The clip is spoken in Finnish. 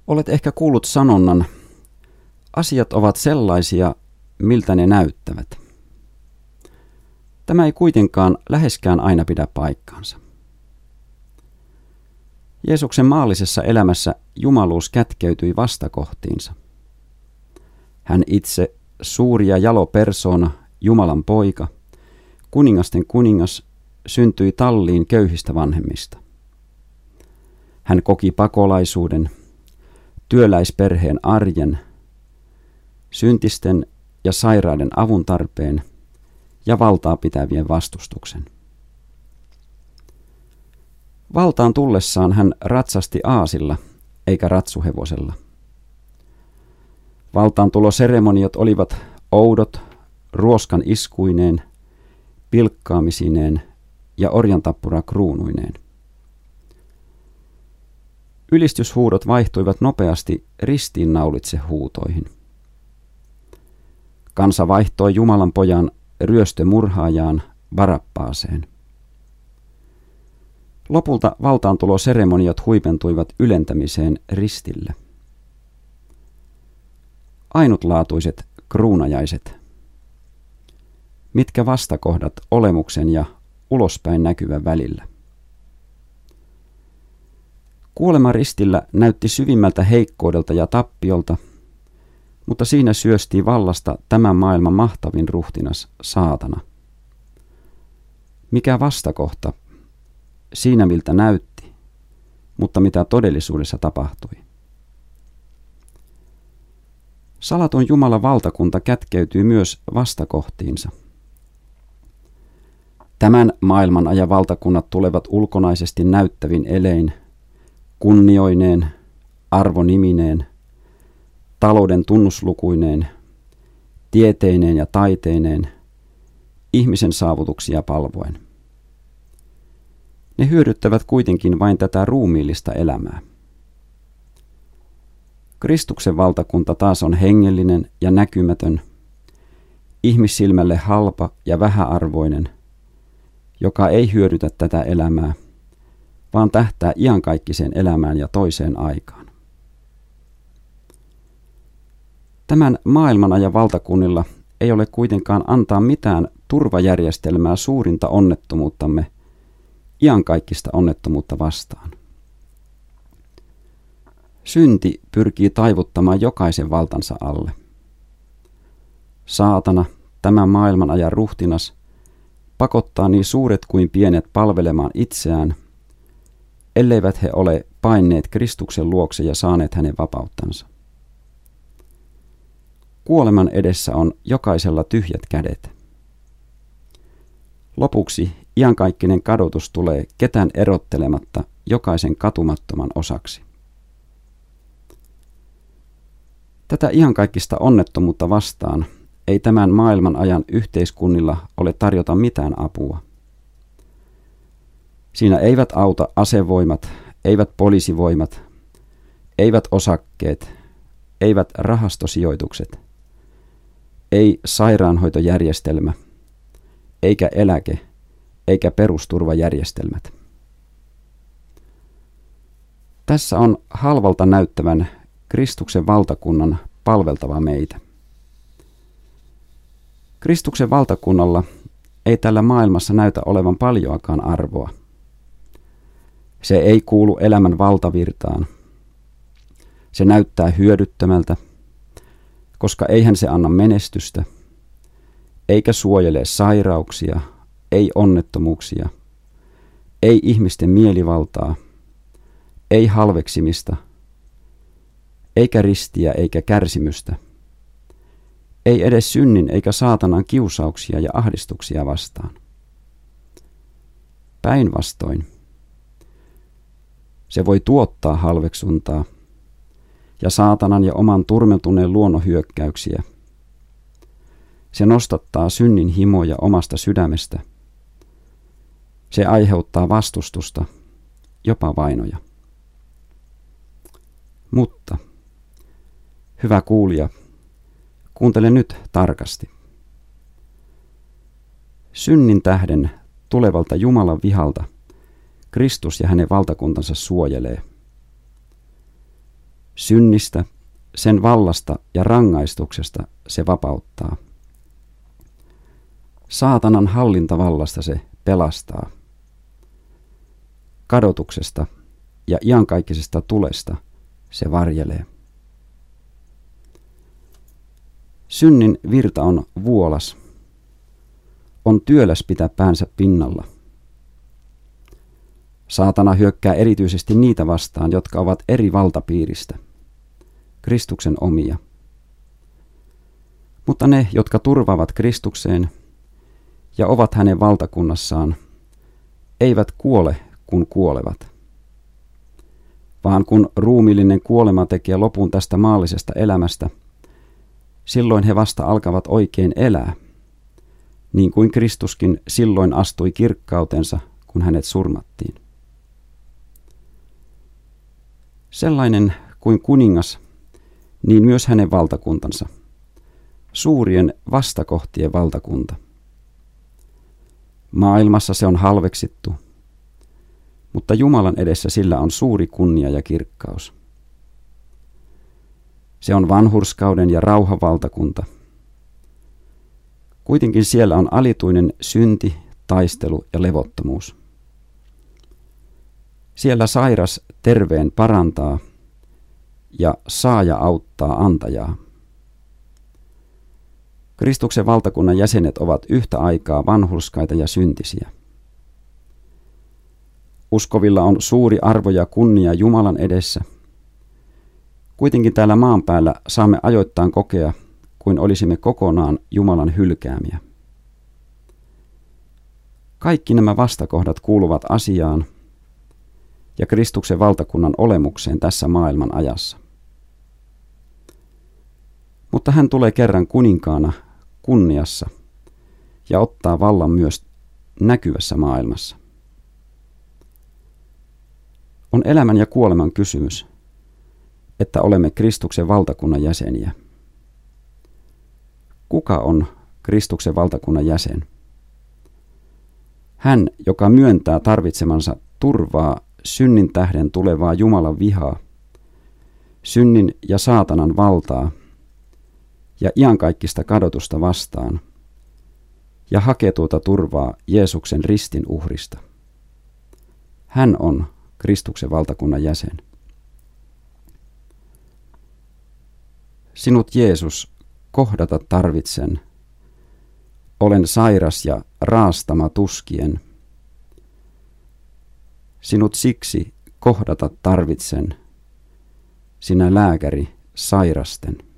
Olet ehkä kuullut sanonnan, asiat ovat sellaisia, miltä ne näyttävät. Tämä ei kuitenkaan läheskään aina pidä paikkaansa. Jeesuksen maallisessa elämässä jumaluus kätkeytyi vastakohtiinsa. Hän itse, suuri ja jalo persoona, Jumalan poika, kuningasten kuningas, syntyi talliin köyhistä vanhemmista. Hän koki pakolaisuuden, työläisperheen arjen, syntisten ja sairaiden avuntarpeen ja valtaa pitävien vastustuksen. Valtaan tullessaan hän ratsasti aasilla eikä ratsuhevosella. Valtaantuloseremoniat olivat oudot, ruoskan iskuineen, pilkkaamisineen ja orjantappura kruunuineen. Ylistyshuudot vaihtuivat nopeasti ristiinnaulitse huutoihin. Kansa vaihtoi Jumalan pojan ryöstömurhaajaan Barappaaseen. Lopulta valtaantuloseremoniat huipentuivat ylentämiseen ristille. Ainutlaatuiset kruunajaiset. Mitkä vastakohdat olemuksen ja ulospäin näkyvän välillä? Kuolema ristillä näytti syvimmältä heikkoudelta ja tappiolta, mutta siinä syöstii vallasta tämän maailman mahtavin ruhtinas, saatana. Mikä vastakohta? Siinä miltä näytti, mutta mitä todellisuudessa tapahtui. Salaton Jumalan valtakunta kätkeytyy myös vastakohtiinsa. Tämän maailman ajan valtakunnat tulevat ulkonaisesti näyttävin elein, kunnioineen, arvonimineen, talouden tunnuslukuineen, tieteineen ja taiteineen, ihmisen saavutuksia palvoen. Ne hyödyttävät kuitenkin vain tätä ruumiillista elämää. Kristuksen valtakunta taas on hengellinen ja näkymätön, ihmissilmälle halpa ja vähäarvoinen, joka ei hyödytä tätä elämää, vaan tähtää iankaikkiseen elämään ja toiseen aikaan. Tämän maailmanajan valtakunnilla ei ole kuitenkaan antaa mitään turvajärjestelmää suurinta onnettomuuttamme, iankaikkista onnettomuutta vastaan. Synti pyrkii taivuttamaan jokaisen valtansa alle. Saatana, tämän maailmanajan ruhtinas, pakottaa niin suuret kuin pienet palvelemaan itseään, elleivät he ole paineet Kristuksen luokse ja saaneet hänen vapauttansa. Kuoleman edessä on jokaisella tyhjät kädet. Lopuksi iankaikkinen kadotus tulee ketään erottelematta jokaisen katumattoman osaksi. Tätä iankaikkista onnettomuutta vastaan ei tämän maailman ajan yhteiskunnilla ole tarjota mitään apua. Siinä eivät auta asevoimat, eivät poliisivoimat, eivät osakkeet, eivät rahastosijoitukset, ei sairaanhoitojärjestelmä, eikä eläke, eikä perusturvajärjestelmät. Tässä on halvalta näyttävän Kristuksen valtakunnan palveltava meitä. Kristuksen valtakunnalla ei tällä maailmassa näytä olevan paljoakaan arvoa. Se ei kuulu elämän valtavirtaan. Se näyttää hyödyttömältä, koska eihän se anna menestystä, eikä suojele sairauksia, ei onnettomuuksia, ei ihmisten mielivaltaa, ei halveksimista, eikä ristiä eikä kärsimystä, ei edes synnin eikä saatanan kiusauksia ja ahdistuksia vastaan. Päinvastoin, se voi tuottaa halveksuntaa ja saatanan ja oman turmeltuneen luonnon hyökkäyksiä. Se nostattaa synnin himoja omasta sydämestä. Se aiheuttaa vastustusta, jopa vainoja. Mutta, hyvä kuulija, kuuntele nyt tarkasti. Synnin tähden tulevalta Jumalan vihalta Kristus ja hänen valtakuntansa suojelee. Synnistä, sen vallasta ja rangaistuksesta se vapauttaa. Saatanan hallintavallasta se pelastaa. Kadotuksesta ja iankaikkisesta tulesta se varjelee. Synnin virta on vuolas. On työläs pitää päänsä pinnalla. Saatana hyökkää erityisesti niitä vastaan, jotka ovat eri valtapiiristä, Kristuksen omia. Mutta ne, jotka turvaavat Kristukseen ja ovat hänen valtakunnassaan, eivät kuole, kun kuolevat. Vaan kun ruumiillinen kuolema tekee lopun tästä maallisesta elämästä, silloin he vasta alkavat oikein elää, niin kuin Kristuskin silloin astui kirkkautensa, kun hänet surmattiin. Sellainen kuin kuningas, niin myös hänen valtakuntansa, suurien vastakohtien valtakunta. Maailmassa se on halveksittu, mutta Jumalan edessä sillä on suuri kunnia ja kirkkaus. Se on vanhurskauden ja rauhan valtakunta. Kuitenkin siellä on alituinen synti, taistelu ja levottomuus. Siellä sairas terveen parantaa ja saaja auttaa antajaa. Kristuksen valtakunnan jäsenet ovat yhtä aikaa vanhurskaita ja syntisiä. Uskovilla on suuri arvo ja kunnia Jumalan edessä. Kuitenkin täällä maan päällä saamme ajoittain kokea, kuin olisimme kokonaan Jumalan hylkäämiä. Kaikki nämä vastakohdat kuuluvat asiaan ja Kristuksen valtakunnan olemukseen tässä maailman ajassa. Mutta hän tulee kerran kuninkaana kunniassa ja ottaa vallan myös näkyvässä maailmassa. On elämän ja kuoleman kysymys, että olemme Kristuksen valtakunnan jäseniä. Kuka on Kristuksen valtakunnan jäsen? Hän, joka myöntää tarvitsemansa turvaa synnin tähden tulevaa Jumalan vihaa, synnin ja saatanan valtaa ja iankaikkista kadotusta vastaan ja hakee tuota turvaa Jeesuksen ristin uhrista. Hän on Kristuksen valtakunnan jäsen. Sinut, Jeesus, kohdata tarvitsen. Olen sairas ja raastama tuskien. Sinut siksi kohdata tarvitsen, sinä lääkäri sairasten.